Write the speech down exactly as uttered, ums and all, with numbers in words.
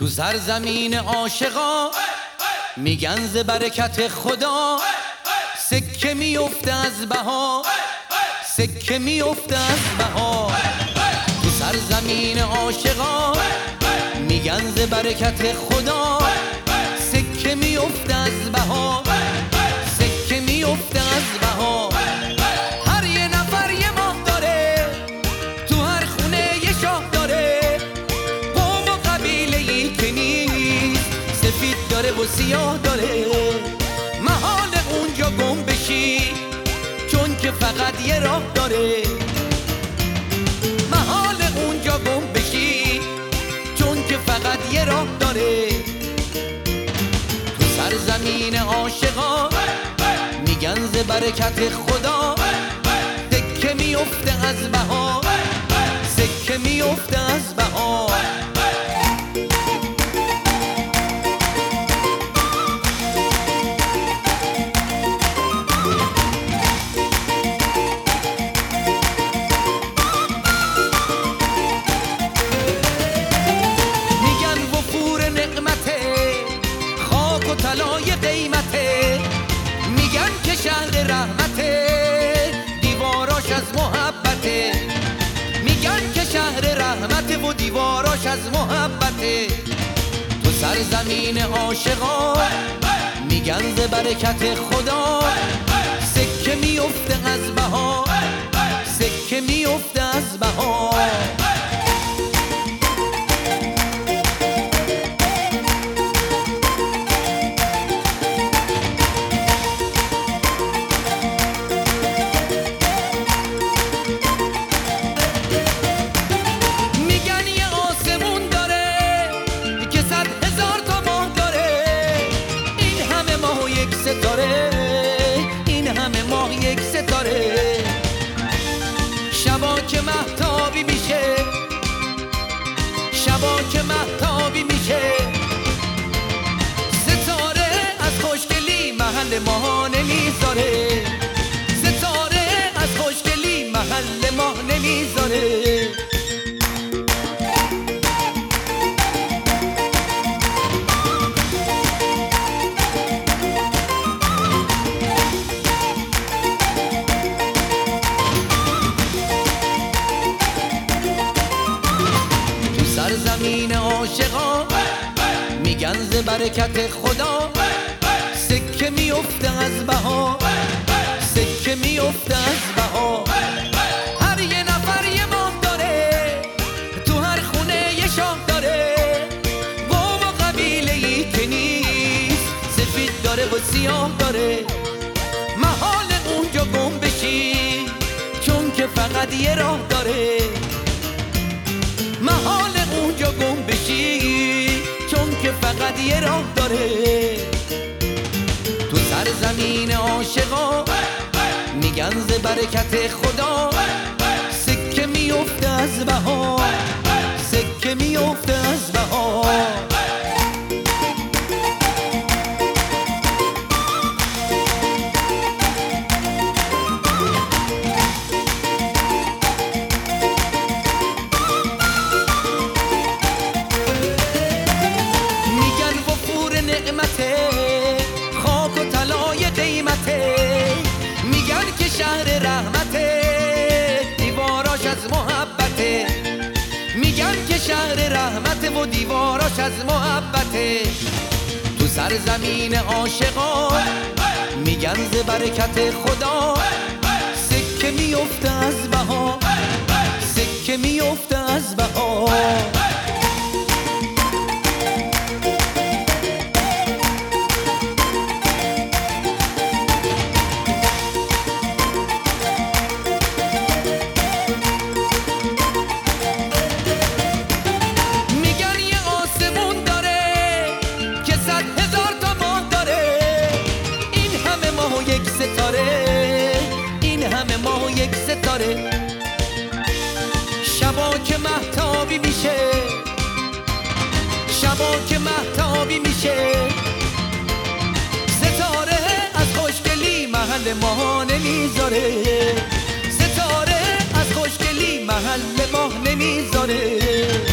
تو سرزمین عاشقا میگن ز برکت خدا سکه میفته از بها، سکه میفته از بها. تو سرزمین عاشقا میگن ز برکت خدا سکه میفته از بها، سکه میفته از بها. هر یه نفر یه ماه داره، تو هر خونه یه شاه داره. قوم و قبیله ای که نیست، سفید داره و سیاه داره. محال اونجا گم بشی چون که فقط یه راه داره. محال اونجا گم بشی چون که فقط یه راه داره. تو سرزمین عاشقا میگن ز برکت خدا سکه میفته از بها، سکه میفته از بها. طلای قیمته، میگن که شهر رحمته، دیواراش از محبته. میگن که شهر رحمته و دیواراش از محبته. تو سرزمین عاشقا میگن ز برکت خدا سکه میفته از بها، سکه میفته از بها. این همه ماه یک ستاره، شبا که مهتابی میشه، شبا که مهتابی میشه. ستاره از خوشگلی محل ما نمیذاره، ستاره از خوشگلی محل ما نمیذاره. سرزمین عاشقا میگن ز برکت خدا سکه میفته از بها، سکه میفته از بها. هر یه نفر یه ماه داره، تو هر خونه یه شاه داره. قوم و قبیله ای که نیست، سفید داره و سیاه داره. محال اونجا گم بشی چون که فقط یه راه داره. محال اونجا گم بشی چون که فقط یه راه داره. تو سرزمین عاشقا میگن ز برکت خدا سکه میفته از بها، سکه میفته از بها. خاک و طلای قیمته، میگن که شهر رحمته، دیواراش از محبته. میگن که شهر رحمته و دیواراش از محبته. تو سرزمین عاشقا میگن ز برکت خدا سکه میفته از بها، سکه میفته از بها. این همه ماه و یک ستاره، شبا که مهتابی میشه، شبا که مهتابی میشه. ستاره از خوشگلی محل ما نمیذاره، ستاره از خوشگلی محل ما نمیذاره.